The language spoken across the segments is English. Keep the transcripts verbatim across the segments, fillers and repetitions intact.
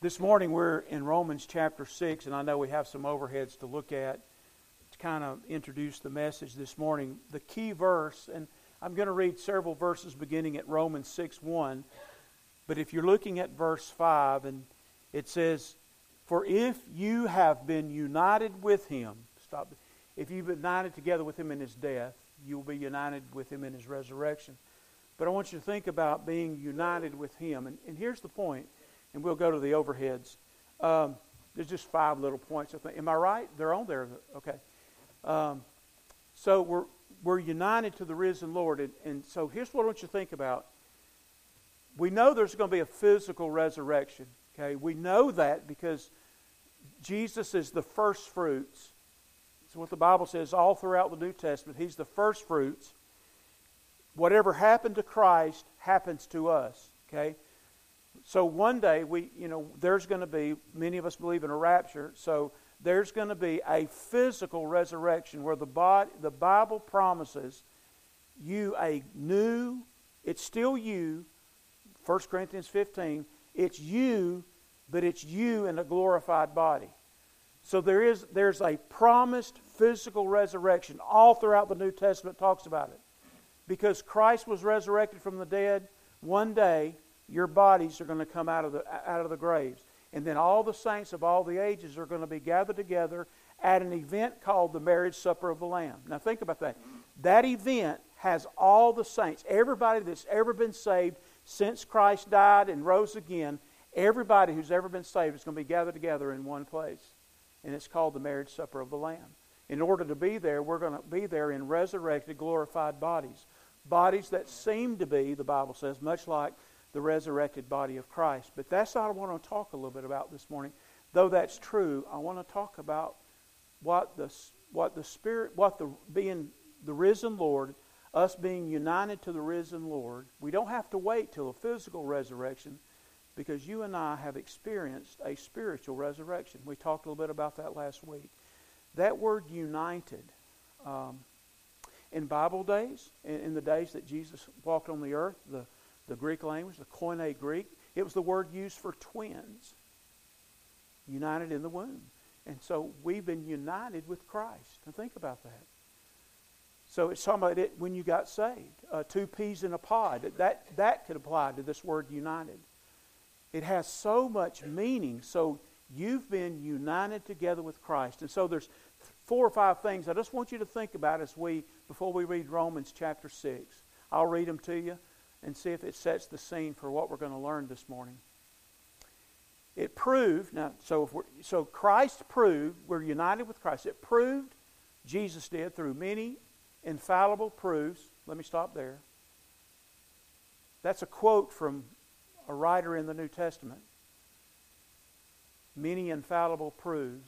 This morning we're in Romans chapter six, and I know we have some overheads to look at to kind of introduce the message this morning. The key verse, and I'm going to read several verses beginning at Romans six one, but if you're looking at verse five, and it says, "For if you have been united with Him," stop, if you've been united together with Him in His death, you will be united with Him in His resurrection. But I want you to think about being united with Him. And, and here's the point, and we'll go to the overheads. Um, there's just five little points, I think. Am I right? They're on there. Okay. Um, so we're we're united to the risen Lord. And, and so here's what I want you to think about. We know there's going to be a physical resurrection. Okay, we know that because Jesus is the first fruits. It's what the Bible says all throughout the New Testament. He's the first fruits. Whatever happened to Christ happens to us. Okay, so one day we, you know, there's going to be, many of us believe in a rapture. So there's going to be a physical resurrection where the body, the Bible promises you a new. It's still you. First Corinthians fifteen. It's you, but it's you in a glorified body. So there is there's a promised physical resurrection. All throughout the New Testament talks about it. Because Christ was resurrected from the dead, one day your bodies are going to come out of the out of the graves. And then all the saints of all the ages are going to be gathered together at an event called the marriage supper of the Lamb. Now think about that. That event has all the saints, everybody that's ever been saved since Christ died and rose again. Everybody who's ever been saved is going to be gathered together in one place. And it's called the marriage supper of the Lamb. In order to be there, we're going to be there in resurrected, glorified bodies. Bodies that seem to be, the Bible says, much like the resurrected body of Christ. But that's not what I want to talk a little bit about this morning. Though that's true, I want to talk about what the what the Spirit, what the being the risen Lord, us being united to the risen Lord. We don't have to wait till a physical resurrection, because you and I have experienced a spiritual resurrection. We talked a little bit about that last week. That word united, um, in Bible days, in, in the days that Jesus walked on the earth, the, the Greek language, the Koine Greek, it was the word used for twins. United in the womb. And so we've been united with Christ. Now think about that. So it's talking about it when you got saved. Uh, two peas in a pod. That, that could apply to this word united. It has so much meaning. So you've been united together with Christ. And so there's four or five things I just want you to think about as we, before we read Romans chapter six. I'll read them to you and see if it sets the scene for what we're going to learn this morning. It proved, now, so if we're, so Christ proved, we're united with Christ. It proved, Jesus did, through many infallible proofs. Let me stop there. That's a quote from a writer in the New Testament. Many infallible proofs.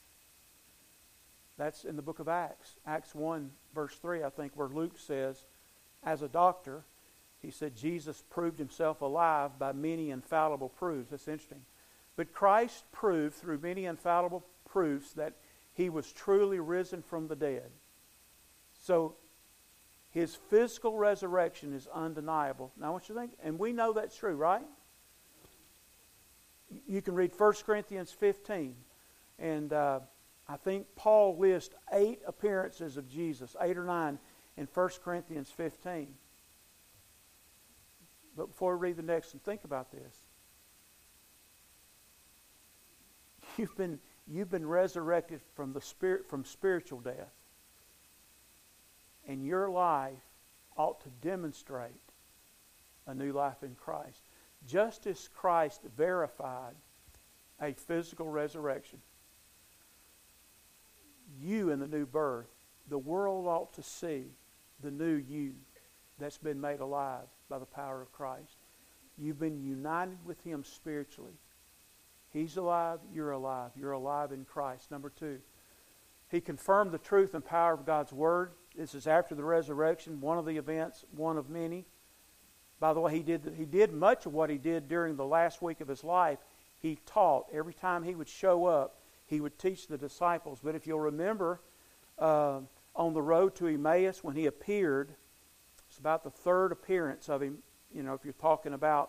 That's in the book of Acts. Acts one, verse three, I think, where Luke says, as a doctor, he said Jesus proved Himself alive by many infallible proofs. That's interesting. But Christ proved through many infallible proofs that He was truly risen from the dead. So His physical resurrection is undeniable. Now I want you to think, and we know that's true, right? You can read First Corinthians fifteen, and uh, I think Paul lists eight appearances of Jesus, eight or nine, in First Corinthians fifteen. But before we read the next one, think about this. You've been, you've been resurrected from the spirit, from spiritual death. And your life ought to demonstrate a new life in Christ. Just as Christ verified a physical resurrection, you in the new birth, the world ought to see the new you that's been made alive by the power of Christ. You've been united with Him spiritually. He's alive, you're alive. You're alive in Christ. Number two, He confirmed the truth and power of God's Word. This is after the resurrection, one of the events, one of many. By the way, he did he did much of what He did during the last week of His life. He taught. Every time He would show up, He would teach the disciples. But if you'll remember, uh, on the road to Emmaus, when He appeared, it's about the third appearance of Him. You know, if you're talking about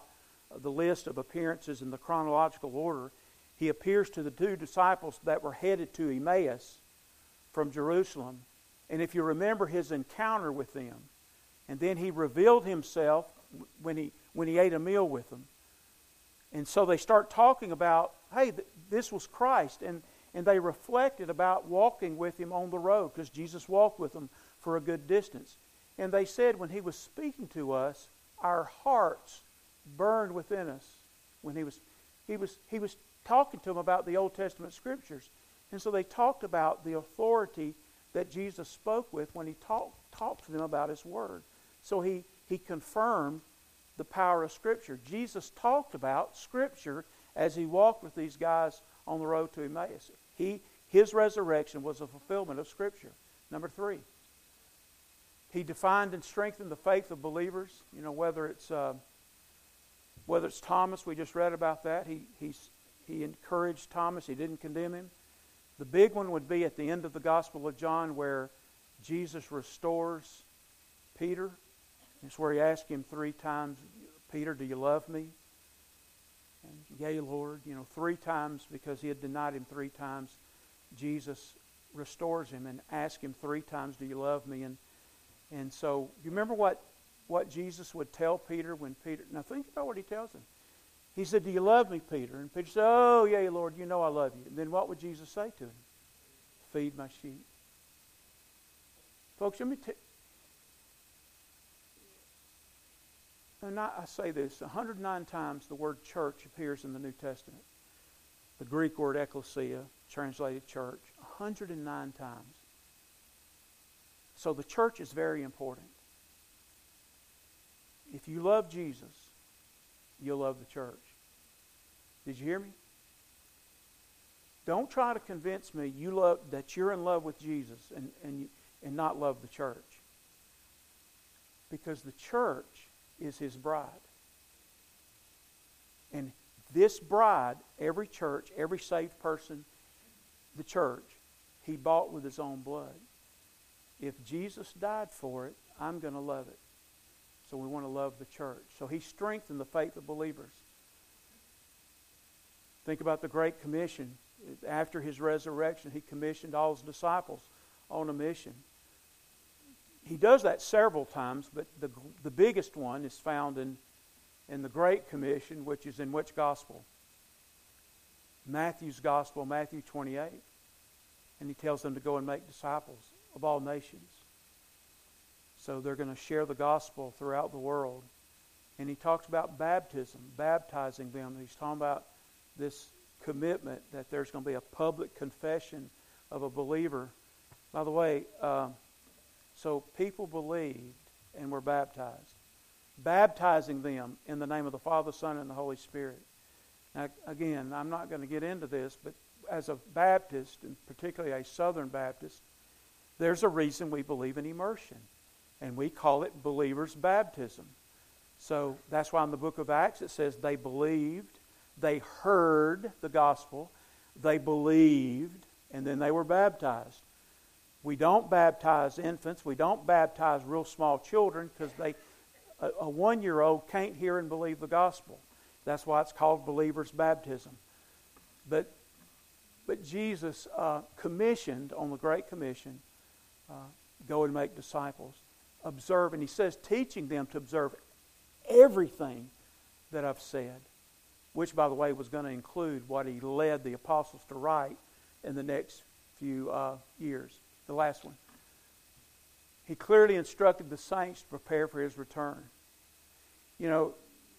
the list of appearances in the chronological order, he appears to the two disciples that were headed to Emmaus from Jerusalem. And if you remember his encounter with them, and then he revealed himself when he when he ate a meal with them. And so they start talking about, hey, th- this was Christ. And, and they reflected about walking with him on the road, because Jesus walked with them for a good distance. And they said when he was speaking to us, our hearts burned within us. When he was he was he was talking to them about the Old Testament scriptures. And so they talked about the authority that Jesus spoke with when he talked talked to them about his word. So he, he confirmed the power of Scripture. Jesus talked about Scripture as he walked with these guys on the road to Emmaus. He, his resurrection was a fulfillment of Scripture. Number three, he defined and strengthened the faith of believers. You know, whether it's uh, whether it's Thomas, we just read about that. He he's, he encouraged Thomas. He didn't condemn him. The big one would be at the end of the Gospel of John, where Jesus restores Peter. It's where he asked him three times, Peter, do you love me? And, yea, Lord. You know, three times, because he had denied him three times. Jesus restores him and asks him three times, do you love me? And and so, you remember what, what Jesus would tell Peter when Peter... Now think about what he tells him. He said, do you love me, Peter? And Peter said, oh, yea, Lord, you know I love you. And then what would Jesus say to him? Feed my sheep. Folks, let me tell you. And I, I say this, one hundred nine times the word church appears in the New Testament. The Greek word ekklesia, translated church, one hundred nine times. So the church is very important. If you love Jesus, you'll love the church. Did you hear me? Don't try to convince me you love that you're in love with Jesus and, and, you, and not love the church. Because the church is his bride. And this bride, every church, every saved person, the church, he bought with his own blood. If Jesus died for it, I'm going to love it. So we want to love the church. So he strengthened the faith of believers. Think about the Great Commission. After his resurrection, he commissioned all his disciples on a mission. He does that several times, but the the biggest one is found in, in the Great Commission, which is in which gospel? Matthew's gospel, Matthew twenty-eight. And he tells them to go and make disciples of all nations. So they're going to share the gospel throughout the world. And he talks about baptism, baptizing them. He's talking about this commitment that there's going to be a public confession of a believer. By the way, uh, so people believed and were baptized. Baptizing them in the name of the Father, Son, and the Holy Spirit. Now, again, I'm not going to get into this, but as a Baptist, and particularly a Southern Baptist, there's a reason we believe in immersion. And we call it believer's baptism. So that's why in the book of Acts it says they believed, they heard the gospel, they believed, and then they were baptized. We don't baptize infants. We don't baptize real small children because they, a, a one-year-old can't hear and believe the gospel. That's why it's called believer's baptism. But, but Jesus uh, commissioned on the Great Commission, uh, go and make disciples. Observe, and he says, teaching them to observe everything that I've said, which, by the way, was going to include what he led the apostles to write in the next few uh, years. The last one. He clearly instructed the saints to prepare for his return. You know,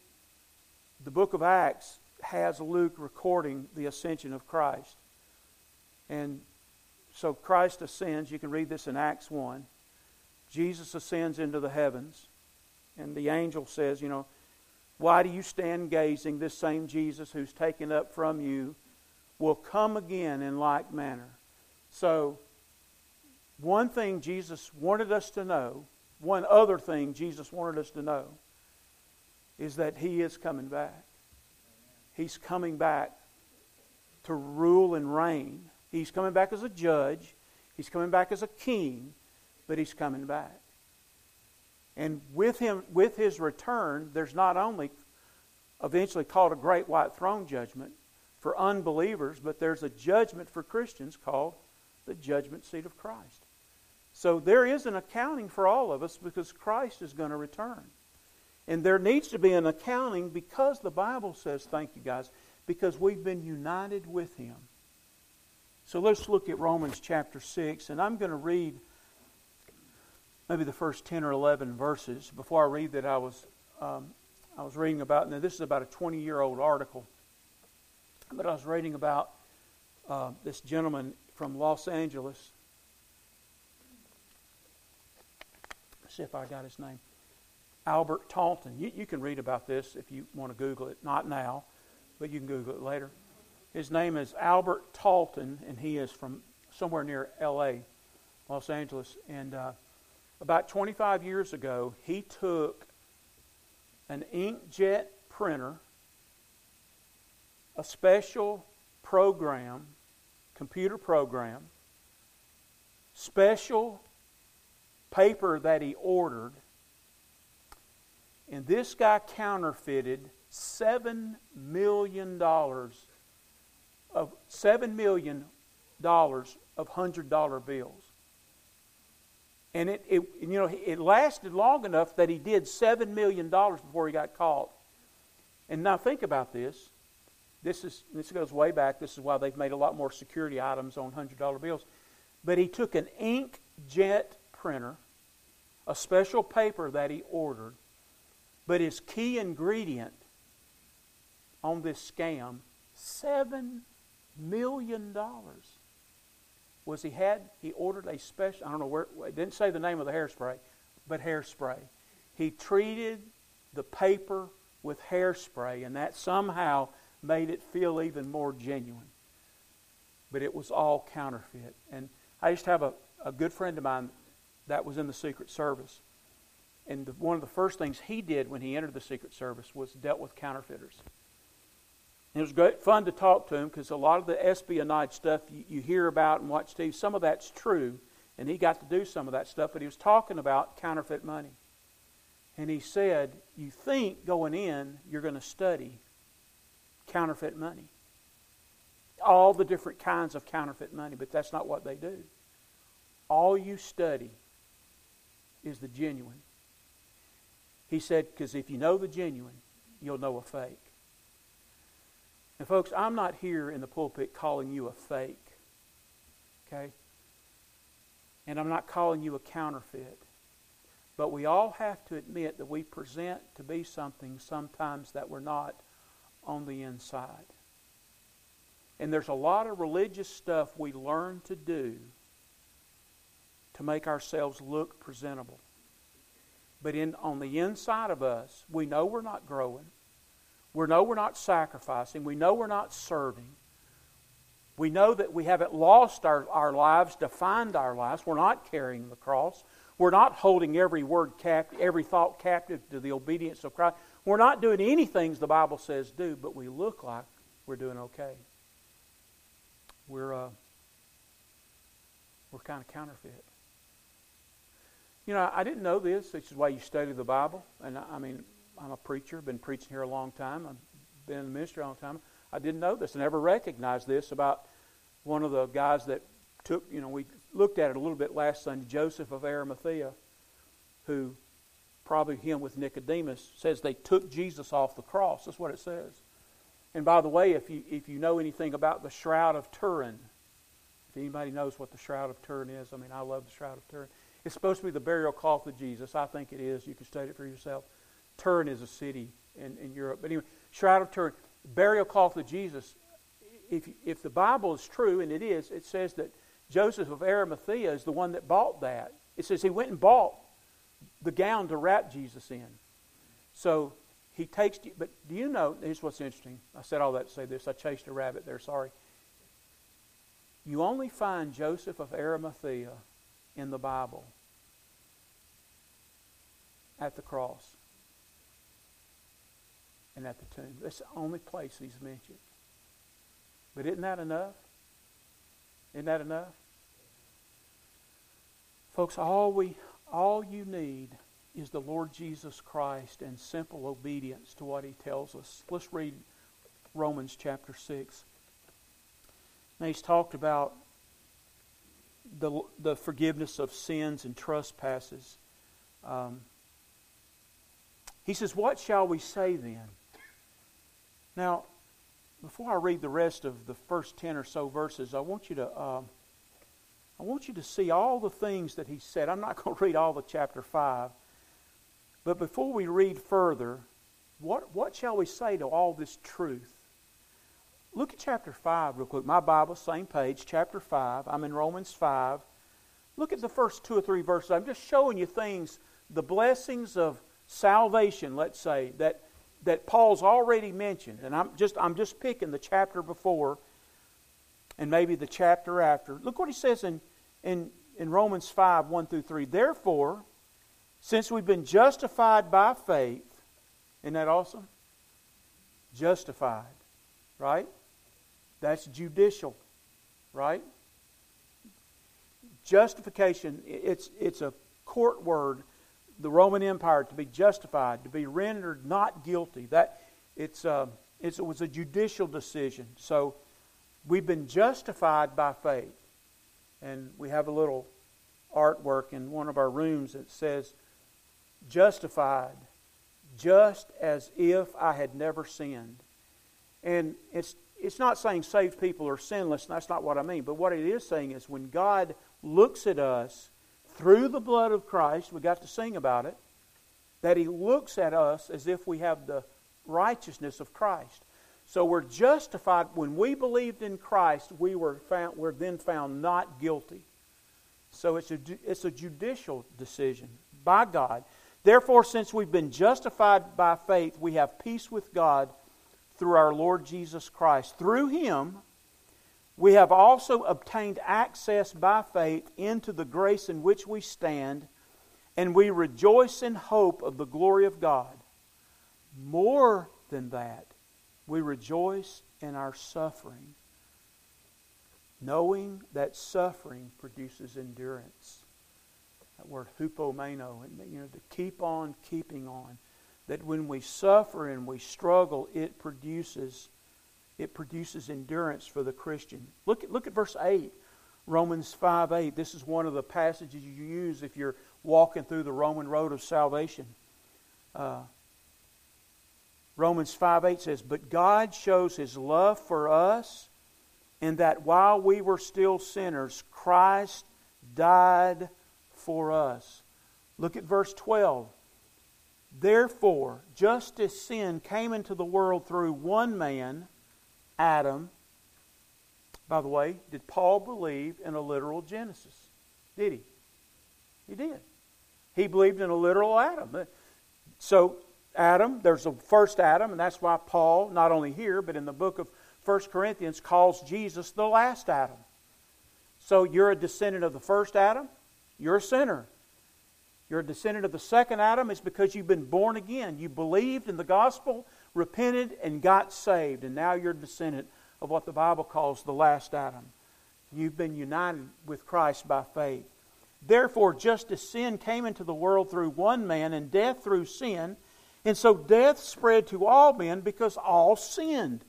the book of Acts has Luke recording the ascension of Christ. And so Christ ascends. You can read this in Acts one. Jesus ascends into the heavens. And the angel says, you know, why do you stand gazing? This same Jesus who's taken up from you will come again in like manner. So, one thing Jesus wanted us to know, one other thing Jesus wanted us to know, is that he is coming back. He's coming back to rule and reign. He's coming back as a judge. He's coming back as a king. But he's coming back. And with him, with his return, there's not only eventually called a great white throne judgment for unbelievers, but there's a judgment for Christians called the judgment seat of Christ. So there is an accounting for all of us because Christ is going to return. And there needs to be an accounting because the Bible says, thank you guys, because we've been united with Him. So let's look at Romans chapter six, and I'm going to read maybe the first ten or eleven verses. Before I read that, I was um, I was reading about, now this is about a twenty-year-old article, but I was reading about uh, this gentleman from Los Angeles. Let's see if I got his name. Albert Talton. You, you can read about this if you want to Google it. Not now, but you can Google it later. His name is Albert Talton, and he is from somewhere near L A, Los Angeles. And uh, about twenty-five years ago, he took an inkjet printer, a special program, computer program, special paper that he ordered, and this guy counterfeited seven million dollars of seven million dollars of hundred dollar bills. And it, it you know it lasted long enough that he did seven million dollars before he got caught. And now think about this. This is this goes way back. This is why they've made a lot more security items on hundred dollar bills. But he took an inkjet printer, a special paper that he ordered, but his key ingredient on this scam, seven million dollars, was he had he ordered a special, I don't know where, it didn't say the name of the hairspray, but hairspray. He treated the paper with hairspray, and that somehow made it feel even more genuine. But it was all counterfeit. And I used to have a, a good friend of mine that was in the Secret Service. And the, one of the first things he did when he entered the Secret Service was dealt with counterfeiters. And it was great fun to talk to him because a lot of the espionage stuff you, you hear about and watch T V, some of that's true, and he got to do some of that stuff, but he was talking about counterfeit money. And he said, you think going in you're going to study counterfeit money. All the different kinds of counterfeit money, but that's not what they do. All you study is the genuine. He said, because if you know the genuine, you'll know a fake. And folks, I'm not here in the pulpit calling you a fake. Okay? And I'm not calling you a counterfeit. But we all have to admit that we present to be something sometimes that we're not on the inside. And there's a lot of religious stuff we learn to do to make ourselves look presentable. But in on the inside of us, we know we're not growing. We know we're not sacrificing. We know we're not serving. We know that we haven't lost our, our lives, defined our lives. We're not carrying the cross. We're not holding every word captive, every thought captive to the obedience of Christ. We're not doing any things the Bible says do, but we look like we're doing okay. We're uh, we're kind of counterfeit. You know, I didn't know this. This is why you study the Bible. And I, I mean, I'm a preacher. Been preaching here a long time. I've been in the ministry a long time. I didn't know this. I never recognized this about one of the guys that took, you know, we looked at it a little bit last Sunday, Joseph of Arimathea, who, probably him with Nicodemus, says they took Jesus off the cross. That's what it says. And by the way, if you if you know anything about the Shroud of Turin, if anybody knows what the Shroud of Turin is, I mean, I love the Shroud of Turin. It's supposed to be the burial cloth of Jesus. I think it is. You can study it for yourself. Turin is a city in, in Europe. But anyway, Shroud of Turin, burial cloth of Jesus. If if the Bible is true, and it is, it says that Joseph of Arimathea is the one that bought that. It says he went and bought the gown to wrap Jesus in. So he takes, but do you know, here's what's interesting. I said all that to say this. I chased a rabbit there, sorry. You only find Joseph of Arimathea in the Bible at the cross and at the tomb. That's the only place he's mentioned. But isn't that enough? Isn't that enough? Folks, all we all you need is the Lord Jesus Christ and simple obedience to what He tells us. Let's read Romans chapter six. Now he's talked about the, the forgiveness of sins and trespasses. Um, he says, what shall we say then? Now, before I read the rest of the first ten or so verses, I want you to um, I want you to see all the things that he said. I'm not going to read all of chapter five. But before we read further, what, what shall we say to all this truth? Look at chapter five real quick. My Bible, same page, chapter five. I'm in Romans five. Look at the first two or three verses. I'm just showing you things, the blessings of salvation, let's say, that, that Paul's already mentioned. And I'm just, I'm just picking the chapter before and maybe the chapter after. Look what he says in, in, in Romans five, one through three. Therefore, since we've been justified by faith, isn't that awesome? Justified, right? That's judicial, right? Justification, it's, it's a court word, the Roman Empire, to be justified, to be rendered not guilty. That it's, uh, it's, it was a judicial decision. So we've been justified by faith. And we have a little artwork in one of our rooms that says, justified, just as if I had never sinned. And it's it's not saying saved people are sinless, and that's not what I mean. But what it is saying is when God looks at us through the blood of Christ, we got to sing about it, that He looks at us as if we have the righteousness of Christ. So we're justified. When we believed in Christ, we were found, we're then found not guilty. So it's a, it's a judicial decision by God. Therefore, since we've been justified by faith, we have peace with God through our Lord Jesus Christ. Through Him, we have also obtained access by faith into the grace in which we stand, and we rejoice in hope of the glory of God. More than that, we rejoice in our suffering, knowing that suffering produces endurance. That word hupomeno, and you know, to keep on keeping on. That when we suffer and we struggle, it produces it produces endurance for the Christian. Look at look at verse eight, Romans five eight. This is one of the passages you use if you're walking through the Roman road of salvation. Uh, Romans five eight says, "But God shows His love for us, in that while we were still sinners, Christ died for us." Look at verse twelve. "Therefore, just as sin came into the world through one man, Adam." By the way, did Paul believe in a literal Genesis? Did he? He did. He believed in a literal Adam. So, Adam, there's a first Adam, and that's why Paul, not only here, but in the book of First Corinthians, calls Jesus the last Adam. So, you're a descendant of the first Adam, you're a sinner. You're a descendant of the second Adam. It's because you've been born again. You believed in the gospel, repented, and got saved. And now you're a descendant of what the Bible calls the last Adam. You've been united with Christ by faith. "Therefore, just as sin came into the world through one man, and death through sin, and so death spread to all men because all sinned."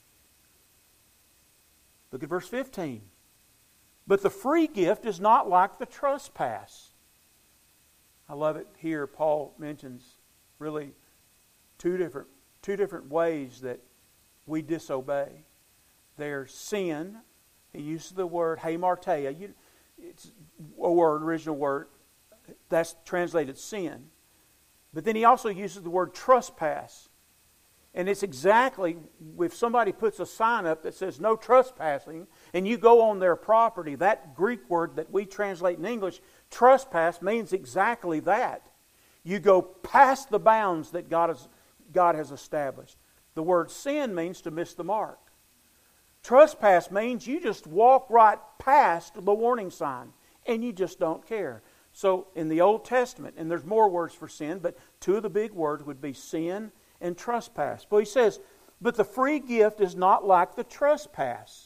Look at verse fifteen. "But the free gift is not like the trespass." I love it here. Paul mentions really two different two different ways that we disobey. There's sin. He uses the word hamartia. You, it's a word, original word. That's translated sin. But then he also uses the word trespass. And it's exactly, if somebody puts a sign up that says no trespassing, and you go on their property, that Greek word that we translate in English, trespass, means exactly that. You go past the bounds that God has, God has established. The word sin means to miss the mark. Trespass means you just walk right past the warning sign, and you just don't care. So in the Old Testament, and there's more words for sin, but two of the big words would be sin and trespass. But he says, "But the free gift is not like the trespass.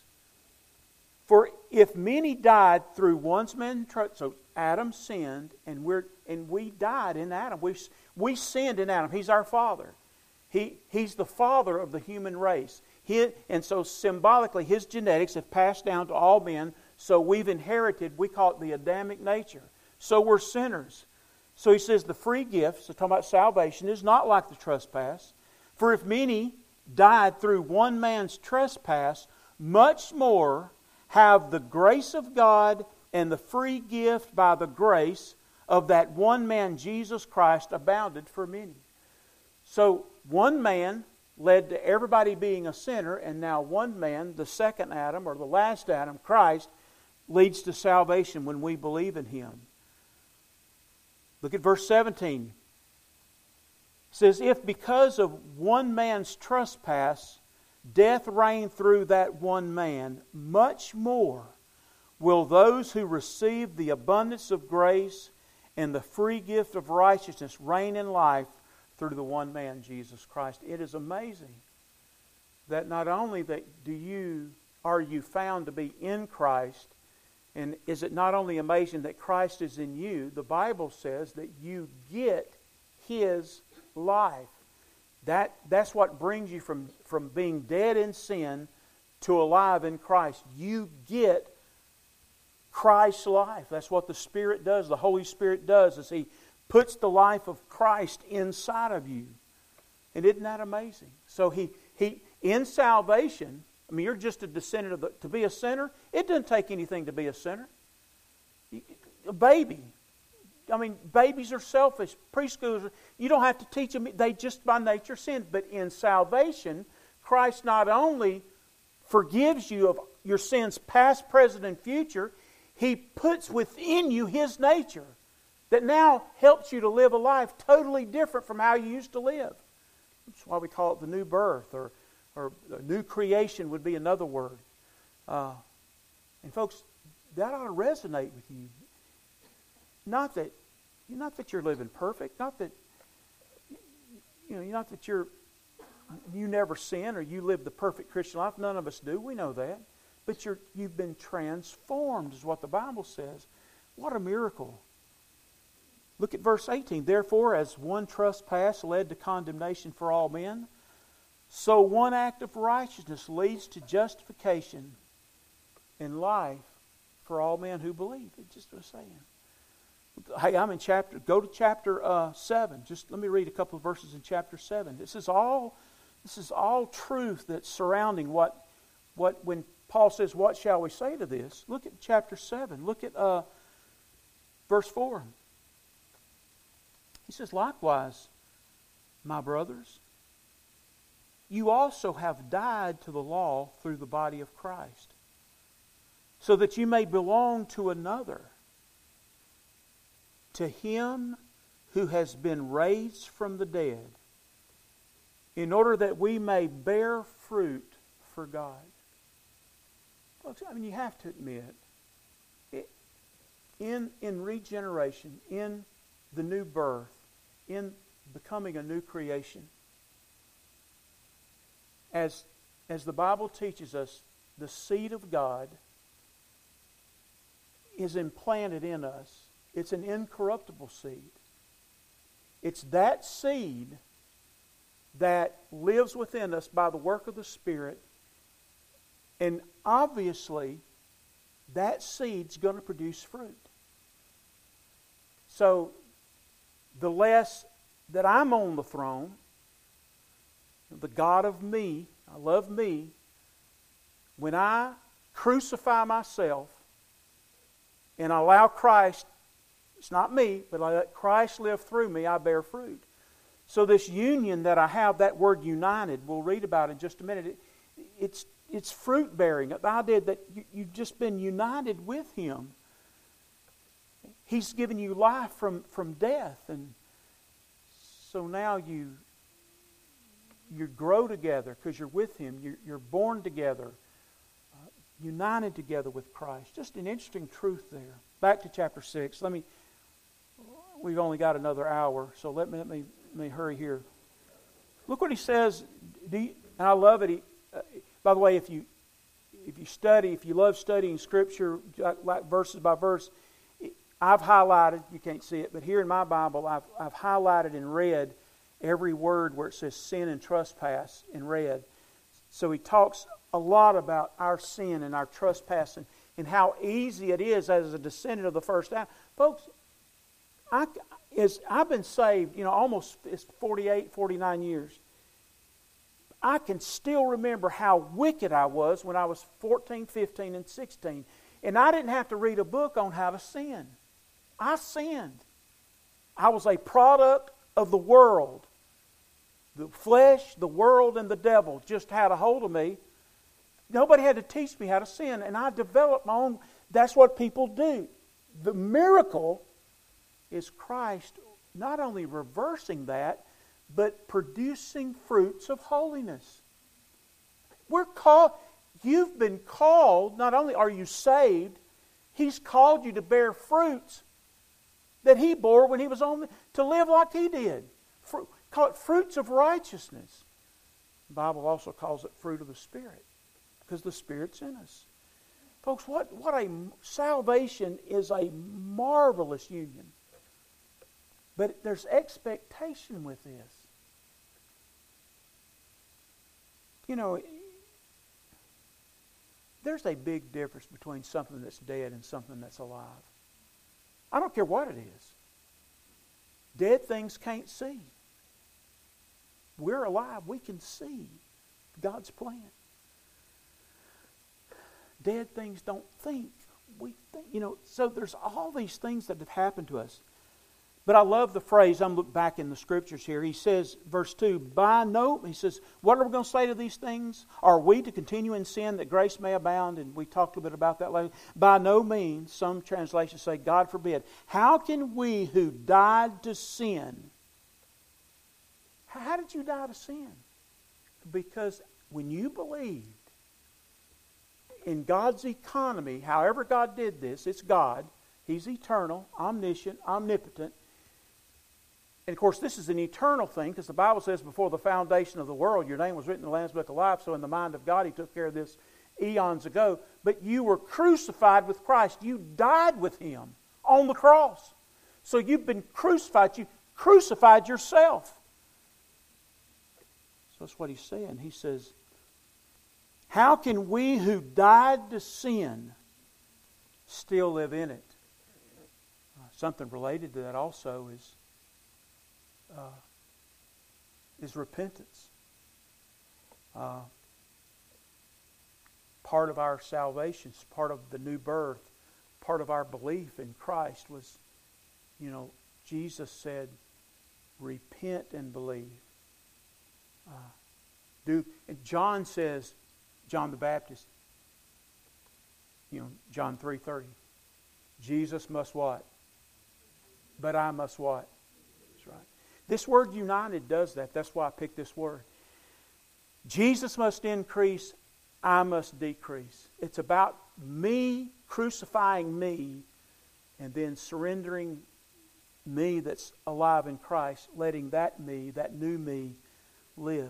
For if many died through one man's," so Adam sinned, and we're and we died in Adam. We, we sinned in Adam. He's our father. He, he's the father of the human race. He, and so symbolically, his genetics have passed down to all men. So we've inherited, we call it the Adamic nature. So we're sinners. So he says the free gift, so talking about salvation, is not like the trespass. For if many died through one man's trespass, much more have the grace of God and the free gift by the grace of that one man, Jesus Christ, abounded for many. So one man led to everybody being a sinner, and now one man, the second Adam, or the last Adam, Christ, leads to salvation when we believe in Him. Look at verse seventeen. It says, if because of one man's trespass death reigned through that one man, much more will those who receive the abundance of grace and the free gift of righteousness reign in life through the one man, Jesus Christ. It is amazing that not only that do you are you found to be in Christ, and is it not only amazing that Christ is in you, the Bible says that you get His life. That, that's what brings you from, from being dead in sin to alive in Christ. You get Christ's life. That's what the Spirit does. The Holy Spirit does is He puts the life of Christ inside of you. And isn't that amazing? So He, he in salvation, I mean, you're just a descendant of the... To be a sinner, it doesn't take anything to be a sinner. A baby. I mean, babies are selfish. Preschoolers, you don't have to teach them. They just by nature sin. But in salvation, Christ not only forgives you of your sins past, present, and future, He puts within you His nature that now helps you to live a life totally different from how you used to live. That's why we call it the new birth, or, or a new creation would be another word. Uh, and folks, that ought to resonate with you. Not that, not that you're living perfect, not that, you know, not that you're, you never sin or you live the perfect Christian life. None of us do. We know that. But you're, you've been transformed, is what the Bible says. What a miracle. Look at verse eighteen. Therefore, as one trespass led to condemnation for all men, so one act of righteousness leads to justification and life for all men who believe. It just was saying. Hey, I'm in chapter, go to chapter uh, seven. Just let me read a couple of verses in chapter seven. This is all, this is all truth that's surrounding what, what when Paul says, what shall we say to this? Look at chapter seven. Look at uh, verse four. He says, likewise, my brothers, you also have died to the law through the body of Christ, so that you may belong to another, to Him who has been raised from the dead, in order that we may bear fruit for God. Folks, I mean, you have to admit, it, in, in regeneration, in the new birth, in becoming a new creation, as, as the Bible teaches us, the seed of God is implanted in us. It's an incorruptible seed. It's that seed that lives within us by the work of the Spirit. And obviously, that seed's going to produce fruit. So, the less that I'm on the throne, the God of me, I love me, when I crucify myself and I allow Christ, it's not me, but I let Christ live through me, I bear fruit. So this union that I have, that word united, we'll read about in just a minute, it, it's it's fruit bearing. The idea that you, you've just been united with Him. He's given you life from, from death, and so now you you grow together because you're with Him. You're, you're born together, uh, united together with Christ. Just an interesting truth there. Back to chapter six. Let me. We've only got another hour, so let me let me, let me hurry here. Look what he says. Do you, and I love it. He, uh, by the way, if you if you study, if you love studying Scripture, like, like verses by verse, I've highlighted, you can't see it, but here in my Bible, I've, I've highlighted in red every word where it says sin and trespass in red. So he talks a lot about our sin and our trespass and, and how easy it is as a descendant of the first Adam. Folks, I, is, I've been saved, you know, almost it's forty-eight, forty-nine years. I can still remember how wicked I was when I was fourteen, fifteen, and sixteen. And I didn't have to read a book on how to sin. I sinned. I was a product of the world. The flesh, the world, and the devil just had a hold of me. Nobody had to teach me how to sin, and I developed my own. That's what people do. The miracle is Christ not only reversing that, but producing fruits of holiness. We're called, you've been called, not only are you saved, He's called you to bear fruits that He bore when He was on, to live like He did. Fruit, call it fruits of righteousness. The Bible also calls it fruit of the Spirit, because the Spirit's in us. Folks, what, what a salvation is a marvelous union. But there's expectation with this. You know, there's a big difference between something that's dead and something that's alive. I don't care what it is. Dead things can't see. We're alive. We can see God's plan. Dead things don't think. We think, you know, so there's all these things that have happened to us. But I love the phrase, I'm looking back in the Scriptures here. He says, verse two, by no, he says, what are we going to say to these things? Are we to continue in sin that grace may abound? And we talked a bit about that later. By no means, some translations say, God forbid. How can we who died to sin, how did you die to sin? Because when you believed in God's economy, however God did this, it's God. He's eternal, omniscient, omnipotent. And of course, this is an eternal thing, because the Bible says before the foundation of the world, your name was written in the Lamb's Book of Life. So in the mind of God, He took care of this eons ago. But you were crucified with Christ. You died with Him on the cross. So you've been crucified. You crucified yourself. So that's what He's saying. He says, how can we who died to sin still live in it? Uh, something related to that also is uh, is repentance. Uh, part of our salvation, part of the new birth, part of our belief in Christ was, you know, Jesus said, repent and believe. Uh, do and John says, John the Baptist, you know, John three thirty. Jesus must what? But I must what? That's right. This word united does that. That's why I picked this word. Jesus must increase, I must decrease. It's about me crucifying me and then surrendering me that's alive in Christ, letting that me, that new me, live.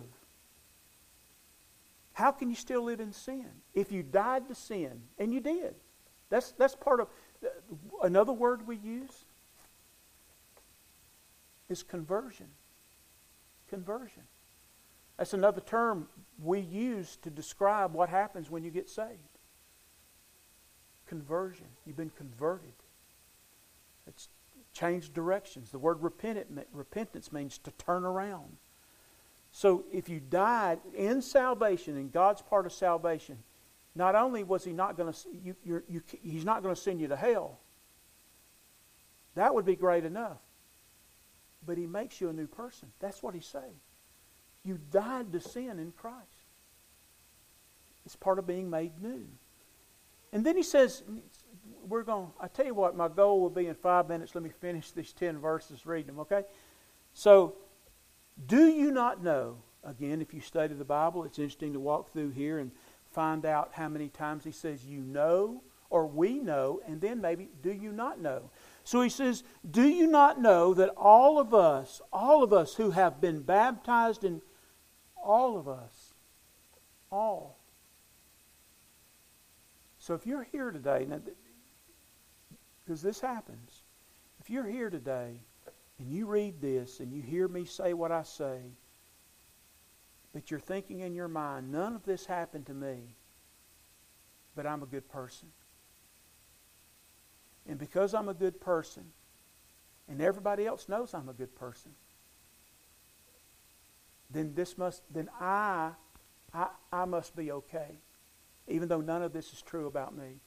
How can you still live in sin? If you died to sin, and you did. That's, that's part of, another word we use is conversion. Conversion. That's another term we use to describe what happens when you get saved. Conversion. You've been converted. It's changed directions. The word repentant, repentance means to turn around. So if you died in salvation, in God's part of salvation, not only was He not going to, you, you're, you, He's not going to send you to hell. That would be great enough. But He makes you a new person. That's what He's saying. You died to sin in Christ. It's part of being made new. And then He says, we're going, I tell you what, my goal will be in five minutes. Let me finish these ten verses, read them, okay? So, do you not know, again, if you study the Bible, it's interesting to walk through here and find out how many times He says you know, or we know, and then maybe, do you not know? So He says, do you not know that all of us, all of us who have been baptized in, all of us, all. So if you're here today, now, Because this happens. If you're here today and you read this and you hear me say what I say, but you're thinking in your mind, none of this happened to me, but I'm a good person. And because I'm a good person, and everybody else knows I'm a good person, then this must then I I, I must be okay, even though none of this is true about me.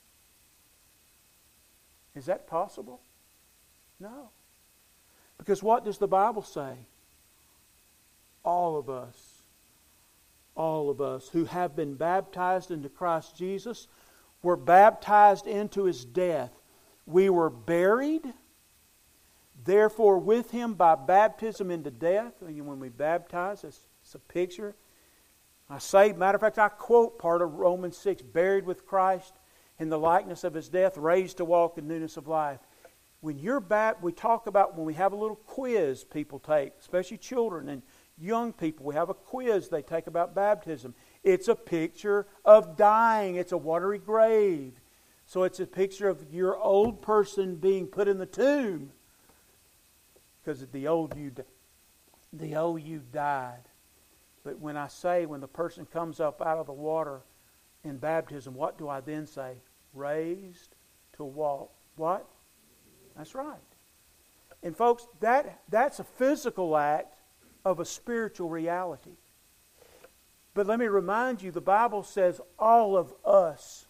Is that possible? No. Because what does the Bible say? All of us, all of us who have been baptized into Christ Jesus were baptized into His death. We were buried, therefore, with Him by baptism into death. When we baptize, it's, it's a picture. I say, matter of fact, I quote part of Romans six, buried with Christ in the likeness of His death, raised to walk in newness of life. When you're back, we talk about when we have a little quiz people take, especially children and young people. We have a quiz they take about baptism. It's a picture of dying. It's a watery grave. So it's a picture of your old person being put in the tomb. Because the old you, the old you died. But when I say, when the person comes up out of the water in baptism, what do I then say? Raised to walk. What? That's right. And folks, that that's a physical act of a spiritual reality. But let me remind you, the Bible says all of us.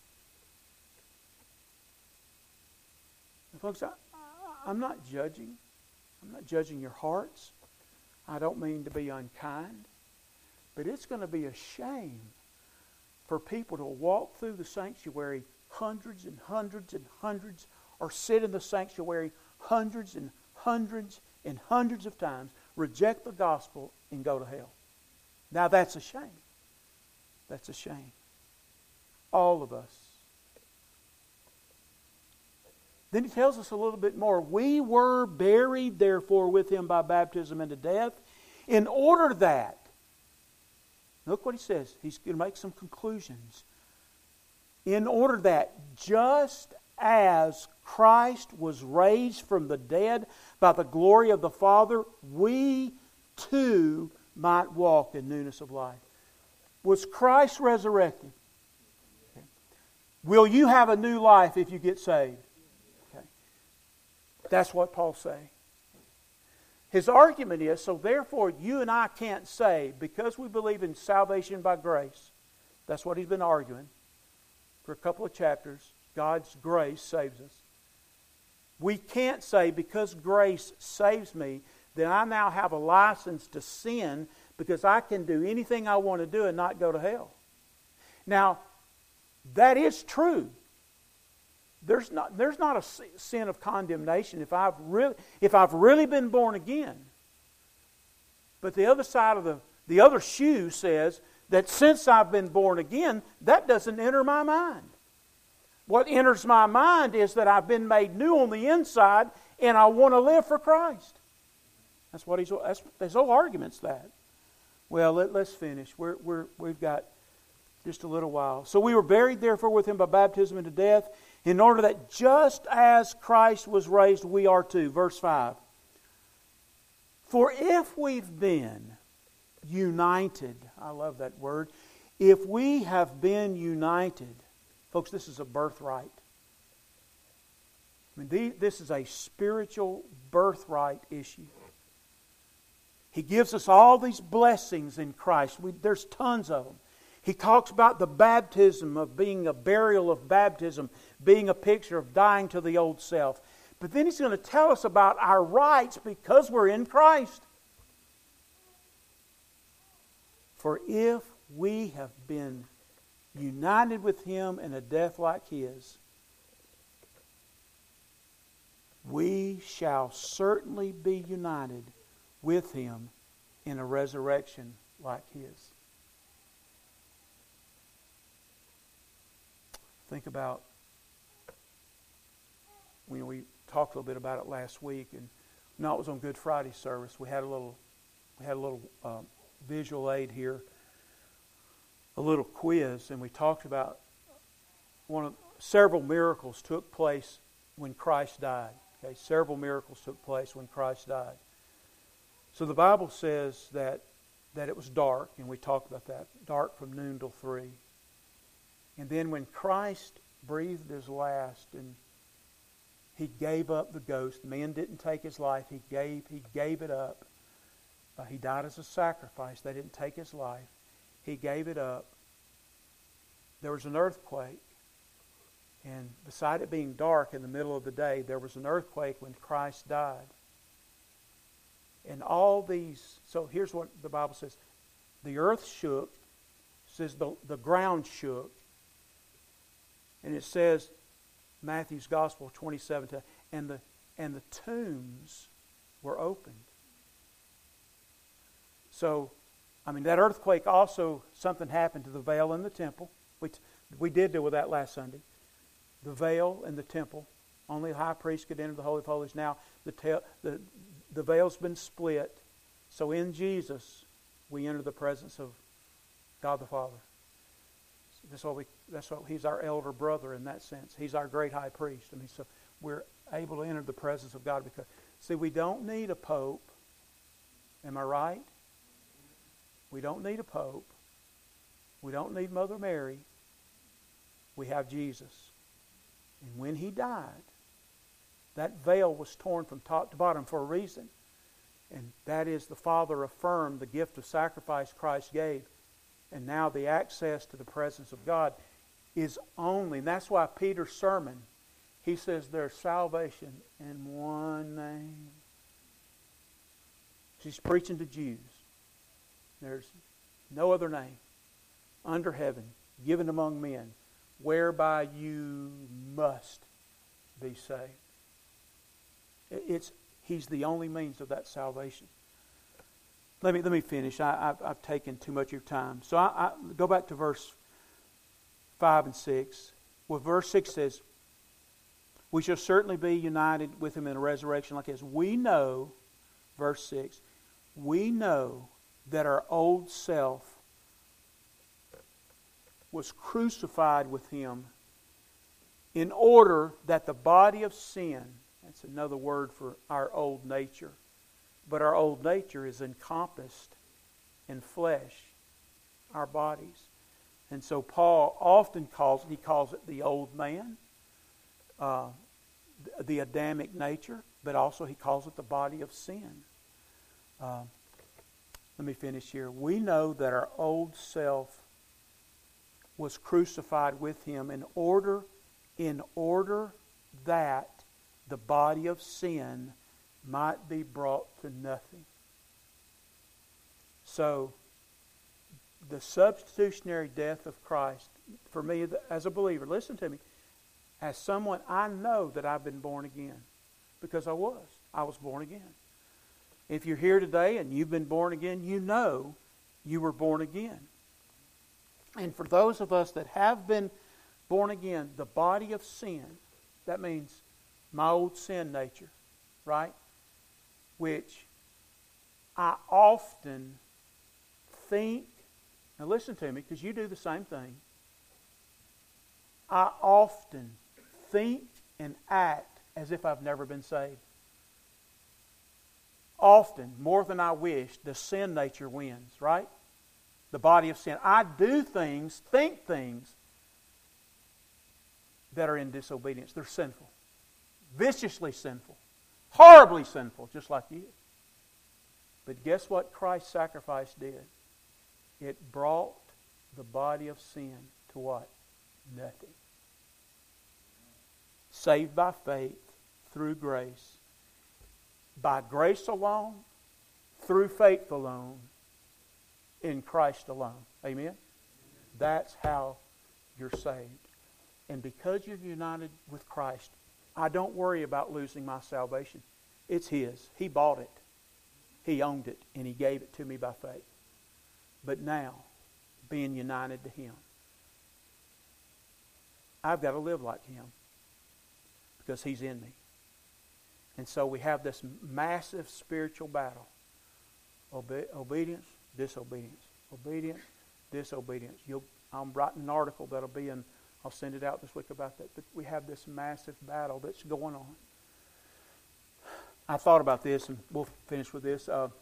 And folks, I, I'm not judging. I'm not judging your hearts. I don't mean to be unkind. But it's going to be a shame for people to walk through the sanctuary hundreds and hundreds and hundreds, or sit in the sanctuary hundreds and hundreds and hundreds of times, reject the gospel, and go to hell. Now that's a shame. That's a shame. All of us. Then he tells us a little bit more. We were buried, therefore, with Him by baptism into death, in order that, look what he says. He's going to make some conclusions. In order that, just as Christ was raised from the dead by the glory of the Father, we too might walk in newness of life. Was Christ resurrected? Okay. Will you have a new life if you get saved? Okay. That's what Paul's saying. His argument is, so therefore you and I can't say, because we believe in salvation by grace, that's what he's been arguing for a couple of chapters, God's grace saves us. We can't say, because grace saves me, then I now have a license to sin because I can do anything I want to do and not go to hell. Now, that is true. There's not, there's not a sin of condemnation if I've really, if I've really been born again. But the other side of the, the other shoe says that since I've been born again, that doesn't enter my mind. What enters my mind is that I've been made new on the inside and I want to live for Christ. That's what he's, that's, there's no arguments that. Well, let, let's finish. We're, we're, we've got just a little while. So we were buried therefore with Him by baptism into death, in order that just as Christ was raised, we are too. Verse five. For if we've been united, I love that word, if we have been united, folks, this is a birthright. I mean, this is a spiritual birthright issue. He gives us all these blessings in Christ. We, there's tons of them. He talks about the baptism of being a burial of baptism, being a picture of dying to the old self. But then he's going to tell us about our rights because we're in Christ. For if we have been united with Him in a death like His, we shall certainly be united with Him in a resurrection like His. Think about, you know, we talked a little bit about it last week, and no, it was on Good Friday service. We had a little, we had a little uh, visual aid here, a little quiz, and we talked about one of several miracles took place when Christ died. Okay, several miracles took place when Christ died. So the Bible says that, that it was dark, and we talked about that, dark from noon till three. And then when Christ breathed his last and he gave up the ghost, men didn't take his life, he gave, he gave it up. Uh, he died as a sacrifice. They didn't take his life. He gave it up. There was an earthquake. And beside it being dark in the middle of the day, there was an earthquake when Christ died. And all these, so here's what the Bible says. The earth shook. It says the, the ground shook. And it says, Matthew's Gospel twenty-seven, and the, and the tombs were opened. So, I mean, that earthquake also, something happened to the veil in the temple. We, we did deal with that last Sunday. The veil in the temple. Only the high priest could enter the Holy of Holies. Now, the, te- the, the veil's been split. So in Jesus, we enter the presence of God the Father. That's what we. That's what He's our elder brother in that sense. He's our great high priest. I mean, so we're able to enter the presence of God because, see, we don't need a pope. Am I right? We don't need a pope. We don't need Mother Mary. We have Jesus. And when He died, that veil was torn from top to bottom for a reason. And that is the Father affirmed the gift of sacrifice Christ gave. And now the access to the presence of God is only, and that's why Peter's sermon, he says there's salvation in one name. He's preaching to Jews. There's no other name under heaven given among men whereby you must be saved. It's, he's the only means of that salvation. Let me let me finish. I, I've, I've taken too much of your time. So I, I go back to verse five and six. Well, verse six says, "We shall certainly be united with Him in a resurrection like His." We know, verse six, we know that our old self was crucified with Him in order that the body of sin, that's another word for our old nature, but our old nature is encompassed in flesh, our bodies. And so Paul often calls it, he calls it the old man, uh, the Adamic nature, but also he calls it the body of sin. Uh, let me finish here. We know that our old self was crucified with Him in order, in order that the body of sin might be brought to nothing. So, the substitutionary death of Christ, for me as a believer, listen to me, as someone, I know that I've been born again. Because I was. I was born again. If you're here today and you've been born again, you know you were born again. And for those of us that have been born again, the body of sin, that means my old sin nature, right? Which I often think, now listen to me, because you do the same thing. I often think and act as if I've never been saved. Often, more than I wish, the sin nature wins, right? The body of sin. I do things, think things that are in disobedience. They're sinful. Viciously sinful. Horribly sinful, just like you. But guess what Christ's sacrifice did? It brought the body of sin to what? Nothing. Saved by faith, through grace. By grace alone, through faith alone, in Christ alone. Amen? That's how you're saved. And because you're united with Christ, I don't worry about losing my salvation. It's His. He bought it. He owned it, and He gave it to me by faith. But now, being united to Him, I've got to live like Him because He's in me. And so we have this massive spiritual battle. Obe- obedience, disobedience. Obedience, disobedience. You'll, I'm writing an article that'll be in I'll send it out this week about that. But we have this massive battle that's going on. I thought about this, and we'll finish with this. Uh,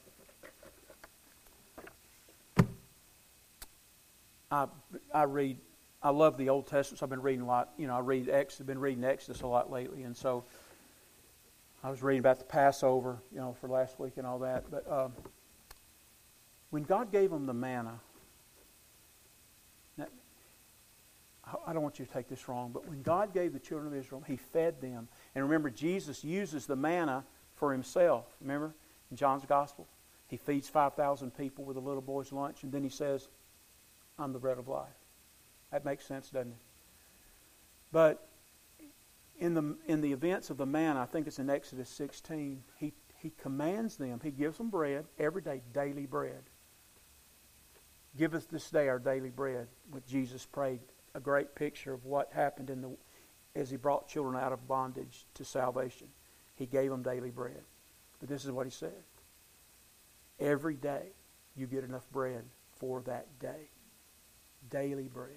I I read. I love the Old Testament. So I've been reading a lot. You know, I read Exodus. I've been reading Exodus a lot lately, and so I was reading about the Passover, you know, for last week and all that. But um, when God gave them the manna, now, I don't want you to take this wrong, but when God gave the children of Israel, He fed them. And remember, Jesus uses the manna for Himself. Remember, in John's Gospel, He feeds five thousand people with a little boy's lunch, and then He says, I'm the bread of life. That makes sense, doesn't it? But in the in the events of the manna, I think it's in Exodus sixteen, He He commands them, He gives them bread, every day, daily bread. Give us this day our daily bread, what Jesus prayed, a great picture of what happened in the as He brought children out of bondage to salvation. He gave them daily bread. But this is what He said. Every day you get enough bread for that day. Daily bread.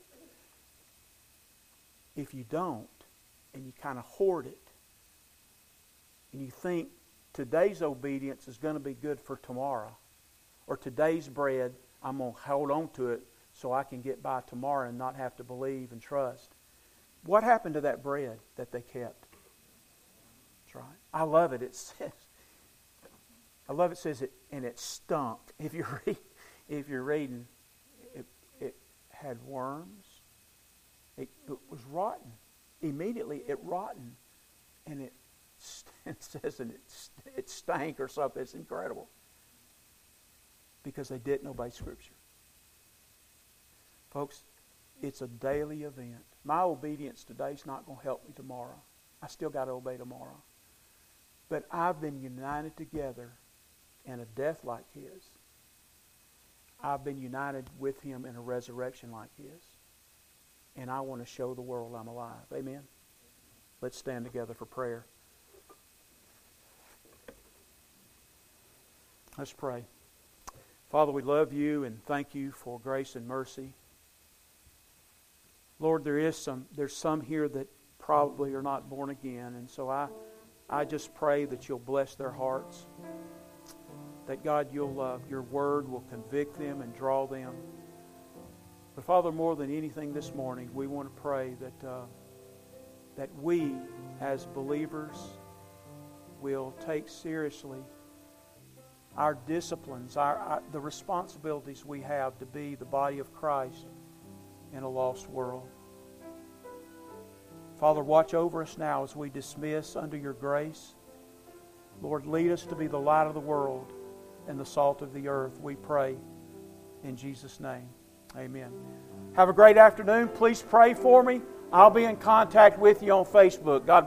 If you don't, and you kind of hoard it, and you think today's obedience is going to be good for tomorrow, or today's bread, I'm going to hold on to it so I can get by tomorrow and not have to believe and trust. What happened to that bread that they kept? That's right. I love it. It says, I love it says it, and it stunk. If you read, if you're reading, it, it had worms. It, it was rotten. Immediately it rotten, and it, it says and it it stank or something. It's incredible because they didn't obey Scripture. Folks, it's a daily event. My obedience today is not going to help me tomorrow. I still got to obey tomorrow. But I've been united together in a death like His. I've been united with Him in a resurrection like His. And I want to show the world I'm alive. Amen? Let's stand together for prayer. Let's pray. Father, we love You and thank You for grace and mercy. Lord, there is some there's some here that probably are not born again, and so I I just pray that You'll bless their hearts. That God, You'll uh, Your Word will convict them and draw them. But Father, more than anything this morning, we want to pray that uh, that we as believers will take seriously our disciplines, our, our the responsibilities we have to be the body of Christ in a lost world. Father, watch over us now as we dismiss under Your grace. Lord, lead us to be the light of the world and the salt of the earth, we pray in Jesus' name. Amen. Have a great afternoon. Please pray for me. I'll be in contact with you on Facebook. God